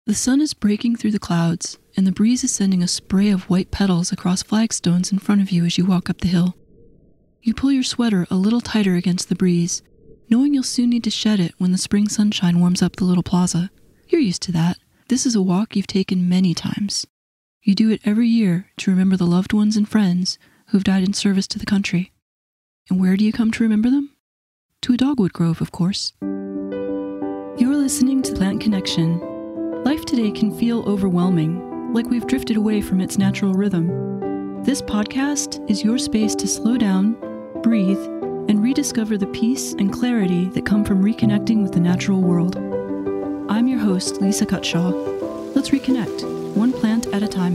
The sun is breaking through the clouds, and the breeze is sending a spray of white petals across flagstones in front of you as you walk up the hill. You pull your sweater a little tighter against the breeze, knowing you'll soon need to shed it when the spring sunshine warms up the little plaza. You're used to that. This is a walk you've taken many times. You do it every year to remember the loved ones and friends who've died in service to the country. And where do you come to remember them? To a dogwood grove, of course. You're listening to Plant Connection. Life today can feel overwhelming, like we've drifted away from its natural rhythm. This podcast is your space to slow down, breathe, and rediscover the peace and clarity that come from reconnecting with the natural world. I'm your host, Lisa Cutshaw. Let's reconnect, one plant at a time.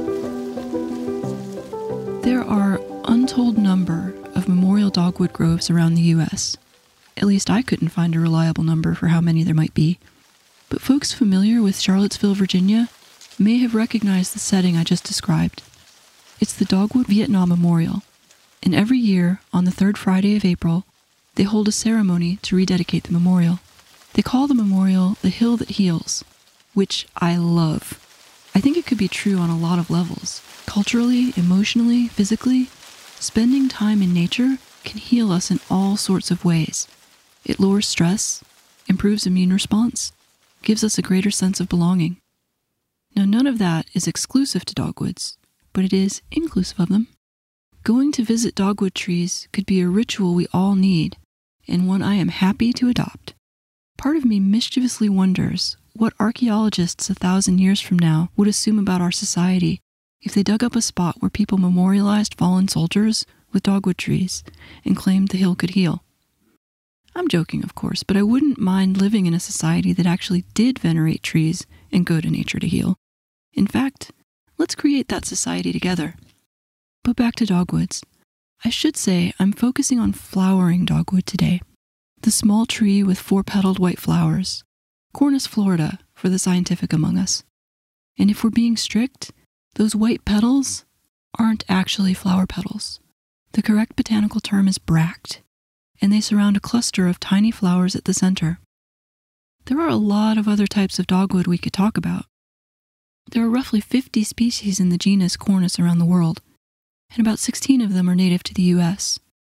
There are untold number of memorial dogwood groves around the U.S. At least I couldn't find a reliable number for how many there might be. But folks familiar with Charlottesville, Virginia, may have recognized the setting I just described. It's the Dogwood Vietnam Memorial, and every year, on the third Friday of April, they hold a ceremony to rededicate the memorial. They call the memorial the Hill That Heals, which I love. I think it could be true on a lot of levels. Culturally, emotionally, physically, spending time in nature can heal us in all sorts of ways. It lowers stress, improves immune response, gives us a greater sense of belonging. Now, none of that is exclusive to dogwoods, but it is inclusive of them. Going to visit dogwood trees could be a ritual we all need, and one I am happy to adopt. Part of me mischievously wonders what archaeologists 1,000 years from now would assume about our society if they dug up a spot where people memorialized fallen soldiers with dogwood trees and claimed the hill could heal. I'm joking, of course, but I wouldn't mind living in a society that actually did venerate trees and go to nature to heal. In fact, let's create that society together. But back to dogwoods. I should say I'm focusing on flowering dogwood today. The small tree with 4-petaled white flowers. Cornus florida for the scientific among us. And if we're being strict, those white petals aren't actually flower petals. The correct botanical term is bract, and they surround a cluster of tiny flowers at the center. There are a lot of other types of dogwood we could talk about. There are roughly 50 species in the genus Cornus around the world, and about 16 of them are native to the U.S.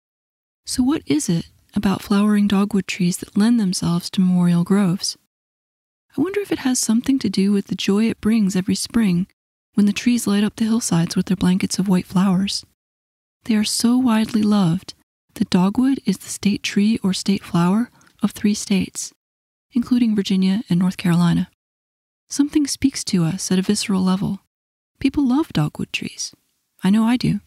So what is it about flowering dogwood trees that lend themselves to memorial groves? I wonder if it has something to do with the joy it brings every spring when the trees light up the hillsides with their blankets of white flowers. They are so widely loved that dogwood is the state tree or state flower of 3 states, including Virginia and North Carolina. Something speaks to us at a visceral level. People love dogwood trees. I know I do.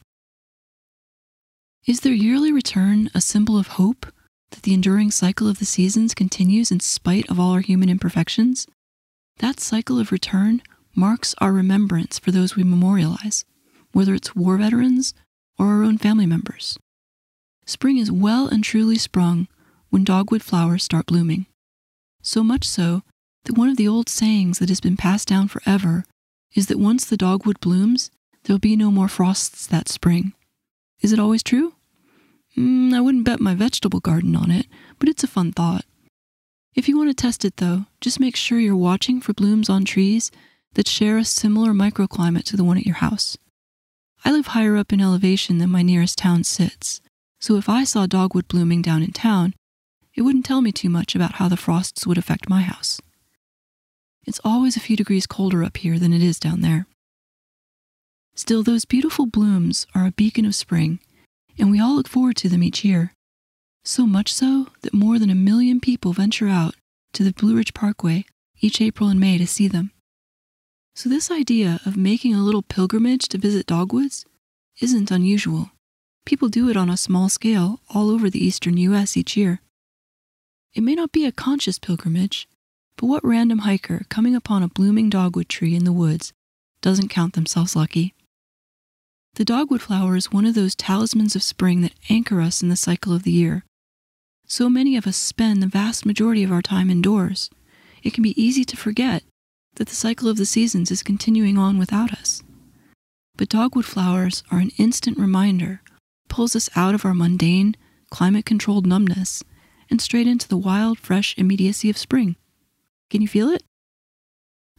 Is their yearly return a symbol of hope that the enduring cycle of the seasons continues in spite of all our human imperfections? That cycle of return marks our remembrance for those we memorialize, whether it's war veterans or our own family members. Spring is well and truly sprung when dogwood flowers start blooming. So much so that one of the old sayings that has been passed down forever is that once the dogwood blooms, there'll be no more frosts that spring. Is it always true? I wouldn't bet my vegetable garden on it, but it's a fun thought. If you want to test it though, just make sure you're watching for blooms on trees that share a similar microclimate to the one at your house. I live higher up in elevation than my nearest town sits, so if I saw dogwood blooming down in town, it wouldn't tell me too much about how the frosts would affect my house. It's always a few degrees colder up here than it is down there. Still, those beautiful blooms are a beacon of spring, and we all look forward to them each year. So much so that more than 1 million people venture out to the Blue Ridge Parkway each April and May to see them. So this idea of making a little pilgrimage to visit dogwoods isn't unusual. People do it on a small scale all over the eastern U.S. each year. It may not be a conscious pilgrimage, but what random hiker coming upon a blooming dogwood tree in the woods doesn't count themselves lucky? The dogwood flower is one of those talismans of spring that anchor us in the cycle of the year. So many of us spend the vast majority of our time indoors. It can be easy to forget that the cycle of the seasons is continuing on without us. But dogwood flowers are an instant reminder, pulls us out of our mundane, climate-controlled numbness and straight into the wild, fresh immediacy of spring. Can you feel it?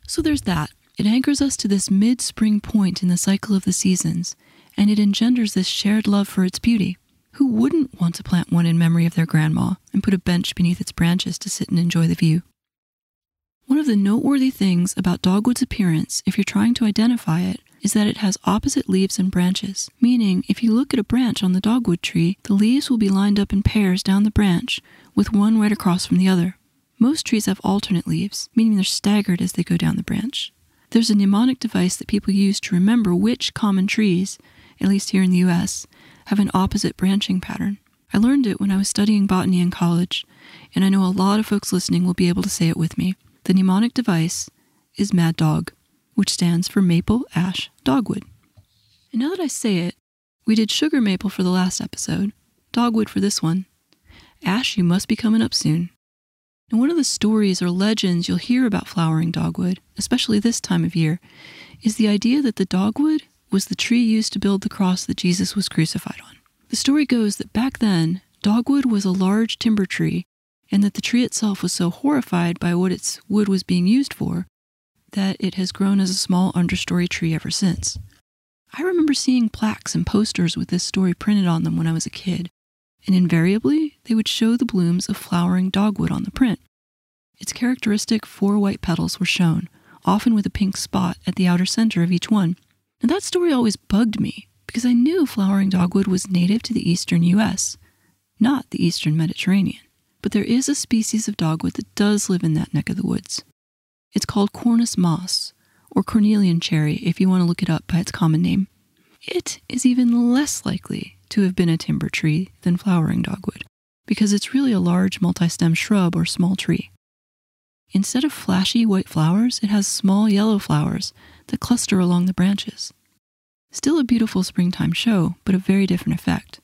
So there's that. It anchors us to this mid-spring point in the cycle of the seasons, and it engenders this shared love for its beauty. Who wouldn't want to plant one in memory of their grandma and put a bench beneath its branches to sit and enjoy the view? One of the noteworthy things about dogwood's appearance, if you're trying to identify it, is that it has opposite leaves and branches, meaning if you look at a branch on the dogwood tree, the leaves will be lined up in pairs down the branch, with one right across from the other. Most trees have alternate leaves, meaning they're staggered as they go down the branch. There's a mnemonic device that people use to remember which common trees, at least here in the US, have an opposite branching pattern. I learned it when I was studying botany in college, and I know a lot of folks listening will be able to say it with me. The mnemonic device is Mad Dog, which stands for maple, ash, dogwood. And now that I say it, we did sugar maple for the last episode, dogwood for this one. Ash, you must be coming up soon. And one of the stories or legends you'll hear about flowering dogwood, especially this time of year, is the idea that the dogwood was the tree used to build the cross that Jesus was crucified on. The story goes that back then, dogwood was a large timber tree, and that the tree itself was so horrified by what its wood was being used for, that it has grown as a small understory tree ever since. I remember seeing plaques and posters with this story printed on them when I was a kid, and invariably they would show the blooms of flowering dogwood on the print. Its characteristic 4 white petals were shown, often with a pink spot at the outer center of each one. And that story always bugged me, because I knew flowering dogwood was native to the eastern US, not the eastern Mediterranean. But there is a species of dogwood that does live in that neck of the woods. It's called Cornus moss, or cornelian cherry if you want to look it up by its common name. It is even less likely to have been a timber tree than flowering dogwood, because it's really a large multi-stem shrub or small tree. Instead of flashy white flowers, it has small yellow flowers that cluster along the branches. Still a beautiful springtime show, but a very different effect.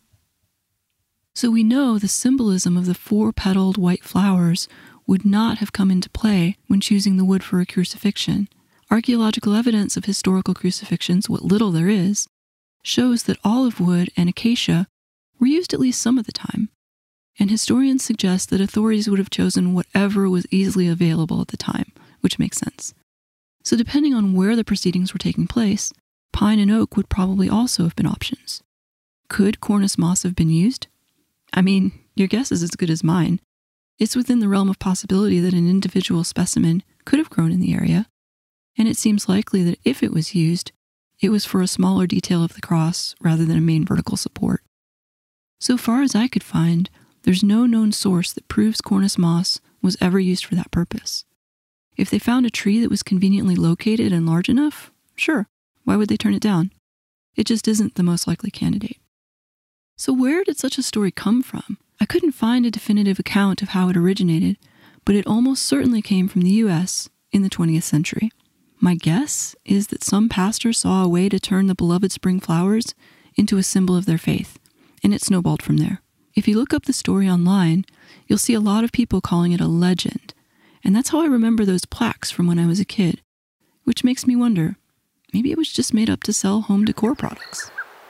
So we know the symbolism of the 4-petaled white flowers would not have come into play when choosing the wood for a crucifixion. Archaeological evidence of historical crucifixions, what little there is, shows that olive wood and acacia were used at least some of the time, and historians suggest that authorities would have chosen whatever was easily available at the time, which makes sense. So depending on where the proceedings were taking place, pine and oak would probably also have been options. Could Cornus moss have been used? I mean, your guess is as good as mine. It's within the realm of possibility that an individual specimen could have grown in the area, and it seems likely that if it was used, it was for a smaller detail of the cross rather than a main vertical support. So far as I could find, there's no known source that proves Cornus moss was ever used for that purpose. If they found a tree that was conveniently located and large enough, sure, why would they turn it down? It just isn't the most likely candidate. So where did such a story come from? I couldn't find a definitive account of how it originated, but it almost certainly came from the US in the 20th century. My guess is that some pastor saw a way to turn the beloved spring flowers into a symbol of their faith, and it snowballed from there. If you look up the story online, you'll see a lot of people calling it a legend, and that's how I remember those plaques from when I was a kid, which makes me wonder, maybe it was just made up to sell home decor products.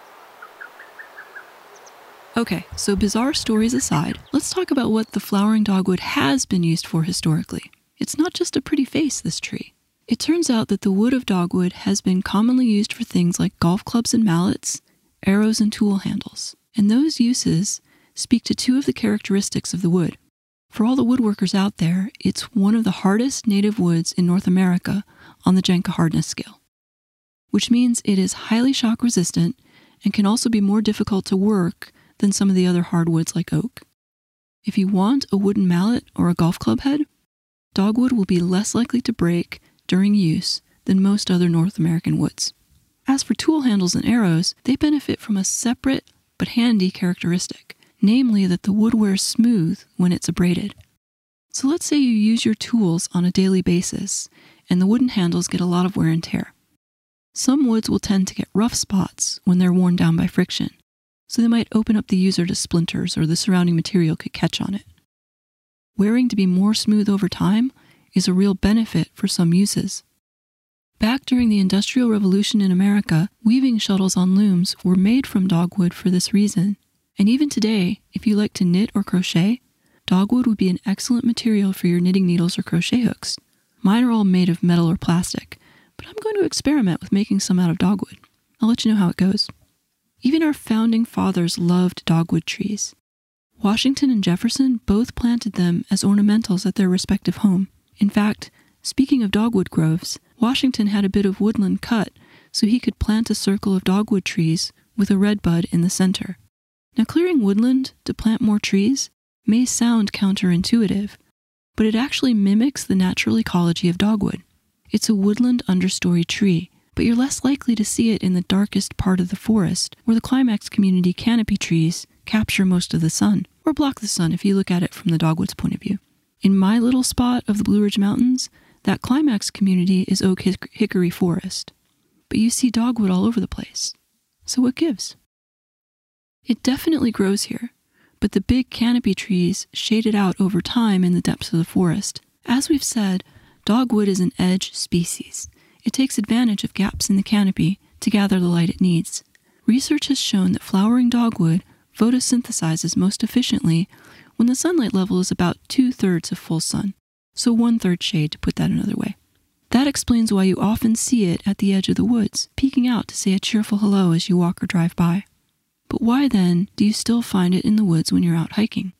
Okay, so bizarre stories aside, let's talk about what the flowering dogwood has been used for historically. It's not just a pretty face, this tree. It turns out that the wood of dogwood has been commonly used for things like golf clubs and mallets, arrows and tool handles. And those uses speak to 2 of the characteristics of the wood. For all the woodworkers out there, it's one of the hardest native woods in North America on the Janka hardness scale, which means it is highly shock resistant and can also be more difficult to work than some of the other hardwoods like oak. If you want a wooden mallet or a golf club head, dogwood will be less likely to break during use than most other North American woods. As for tool handles and arrows, they benefit from a separate but handy characteristic, namely that the wood wears smooth when it's abraded. So let's say you use your tools on a daily basis, and the wooden handles get a lot of wear and tear. Some woods will tend to get rough spots when they're worn down by friction, so they might open up the user to splinters or the surrounding material could catch on it. Wearing to be more smooth over time is a real benefit for some uses. Back during the Industrial Revolution in America, weaving shuttles on looms were made from dogwood for this reason. And even today, if you like to knit or crochet, dogwood would be an excellent material for your knitting needles or crochet hooks. Mine are all made of metal or plastic, but I'm going to experiment with making some out of dogwood. I'll let you know how it goes. Even our founding fathers loved dogwood trees. Washington and Jefferson both planted them as ornamentals at their respective home. In fact, speaking of dogwood groves, Washington had a bit of woodland cut so he could plant a circle of dogwood trees with a redbud in the center. Now, clearing woodland to plant more trees may sound counterintuitive, but it actually mimics the natural ecology of dogwood. It's a woodland understory tree, but you're less likely to see it in the darkest part of the forest, where the climax community canopy trees capture most of the sun, or block the sun if you look at it from the dogwood's point of view. In my little spot of the Blue Ridge Mountains, that climax community is oak hickory forest. But you see dogwood all over the place. So what gives? It definitely grows here, but the big canopy trees shade it out over time in the depths of the forest. As we've said, dogwood is an edge species. It takes advantage of gaps in the canopy to gather the light it needs. Research has shown that flowering dogwood photosynthesizes most efficiently when the sunlight level is about 2/3 of full sun, so 1/3 shade to put that another way. That explains why you often see it at the edge of the woods, peeking out to say a cheerful hello as you walk or drive by. But why then do you still find it in the woods when you're out hiking?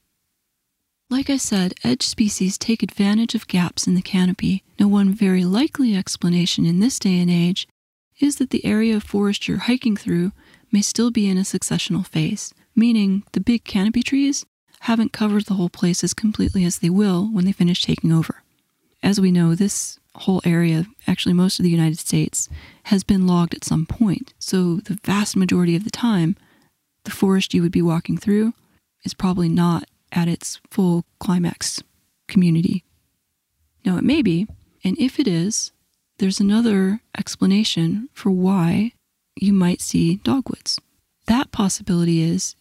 Like I said, edge species take advantage of gaps in the canopy. Now, one very likely explanation in this day and age is that the area of forest you're hiking through may still be in a successional phase, meaning the big canopy trees haven't covered the whole place as completely as they will when they finish taking over. As we know, this whole area, actually most of the United States, has been logged at some point, so the vast majority of the time, the forest you would be walking through is probably not at its full climax community. Now, it may be, and if it is, there's another explanation for why you might see dogwoods. That possibility is,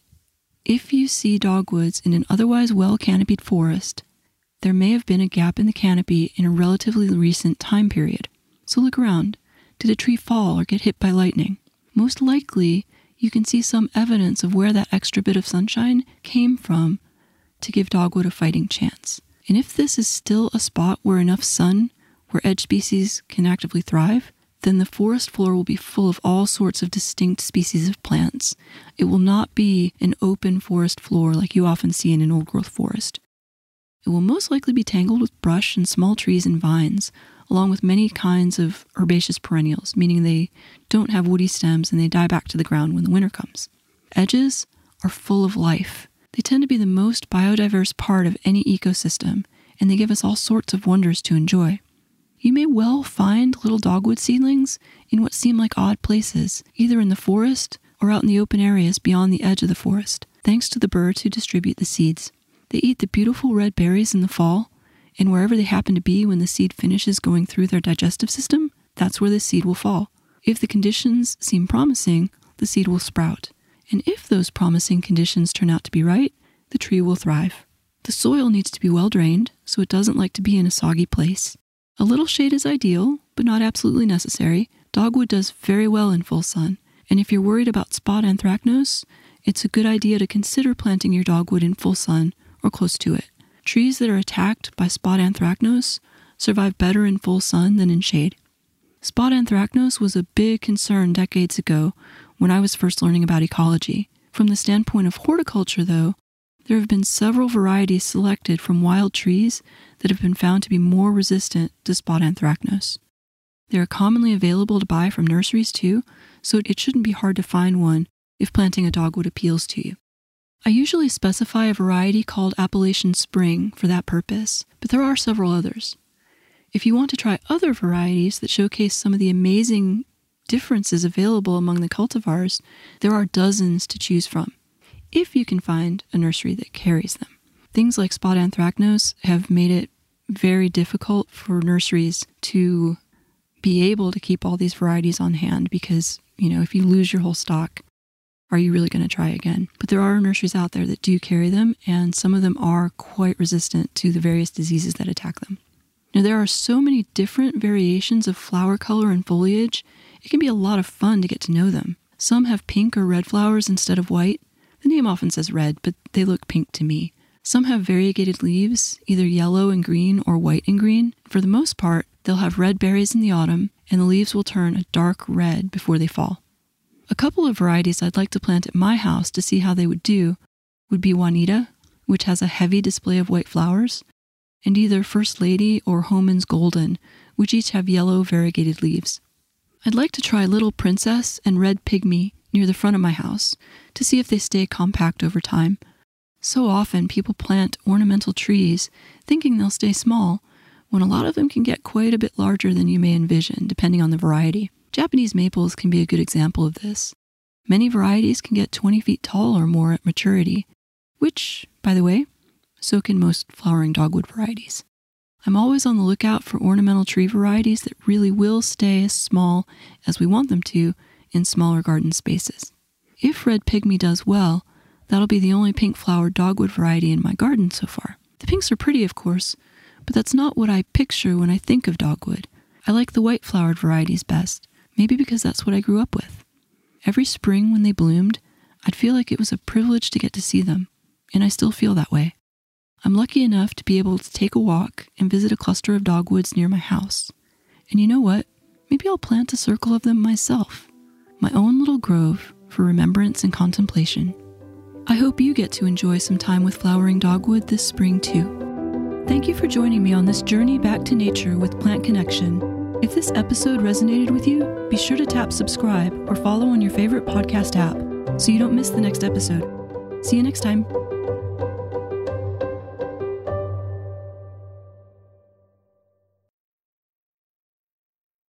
if you see dogwoods in an otherwise well-canopied forest, there may have been a gap in the canopy in a relatively recent time period. So look around. Did a tree fall or get hit by lightning? Most likely, you can see some evidence of where that extra bit of sunshine came from to give dogwood a fighting chance. And if this is still a spot where enough sun, where edge species can actively thrive, then the forest floor will be full of all sorts of distinct species of plants. It will not be an open forest floor like you often see in an old-growth forest. It will most likely be tangled with brush and small trees and vines, along with many kinds of herbaceous perennials, meaning they don't have woody stems and they die back to the ground when the winter comes. Edges are full of life. They tend to be the most biodiverse part of any ecosystem, and they give us all sorts of wonders to enjoy. You may well find little dogwood seedlings in what seem like odd places, either in the forest or out in the open areas beyond the edge of the forest, thanks to the birds who distribute the seeds. They eat the beautiful red berries in the fall, and wherever they happen to be when the seed finishes going through their digestive system, that's where the seed will fall. If the conditions seem promising, the seed will sprout. And if those promising conditions turn out to be right, the tree will thrive. The soil needs to be well drained, so it doesn't like to be in a soggy place. A little shade is ideal, but not absolutely necessary. Dogwood does very well in full sun, and if you're worried about spot anthracnose, it's a good idea to consider planting your dogwood in full sun or close to it. Trees that are attacked by spot anthracnose survive better in full sun than in shade. Spot anthracnose was a big concern decades ago when I was first learning about ecology. From the standpoint of horticulture, though, there have been several varieties selected from wild trees that have been found to be more resistant to spot anthracnose. They are commonly available to buy from nurseries too, so it shouldn't be hard to find one if planting a dogwood appeals to you. I usually specify a variety called Appalachian Spring for that purpose, but there are several others. If you want to try other varieties that showcase some of the amazing differences available among the cultivars, there are dozens to choose from, if you can find a nursery that carries them. Things like spot anthracnose have made it very difficult for nurseries to be able to keep all these varieties on hand because, if you lose your whole stock, are you really going to try again? But there are nurseries out there that do carry them, and some of them are quite resistant to the various diseases that attack them. Now, there are so many different variations of flower color and foliage, it can be a lot of fun to get to know them. Some have pink or red flowers instead of white. The name often says red, but they look pink to me. Some have variegated leaves, either yellow and green or white and green. For the most part, They'll have red berries in the autumn, and the leaves will turn a dark red before they fall. A couple of varieties I'd like to plant at my house to see how they would do would be Juanita, which has a heavy display of white flowers, and either First Lady or Homan's Golden, which each have yellow variegated leaves. I'd like to try Little Princess and Red Pygmy near the front of my house to see if they stay compact over time. So often people plant ornamental trees thinking they'll stay small, when a lot of them can get quite a bit larger than you may envision, depending on the variety. Japanese maples can be a good example of this. Many varieties can get 20 feet tall or more at maturity, which, by the way, so can most flowering dogwood varieties. I'm always on the lookout for ornamental tree varieties that really will stay as small as we want them to in smaller garden spaces. If Red Pygmy does well, that'll be the only pink-flowered dogwood variety in my garden so far. The pinks are pretty, of course, but that's not what I picture when I think of dogwood. I like the white-flowered varieties best, maybe because that's what I grew up with. Every spring when they bloomed, I'd feel like it was a privilege to get to see them, and I still feel that way. I'm lucky enough to be able to take a walk and visit a cluster of dogwoods near my house. And you know what? Maybe I'll plant a circle of them myself. My own little grove for remembrance and contemplation. I hope you get to enjoy some time with flowering dogwood this spring too. Thank you for joining me on this journey back to nature with Plant Connection. If this episode resonated with you, be sure to tap subscribe or follow on your favorite podcast app so you don't miss the next episode. See you next time.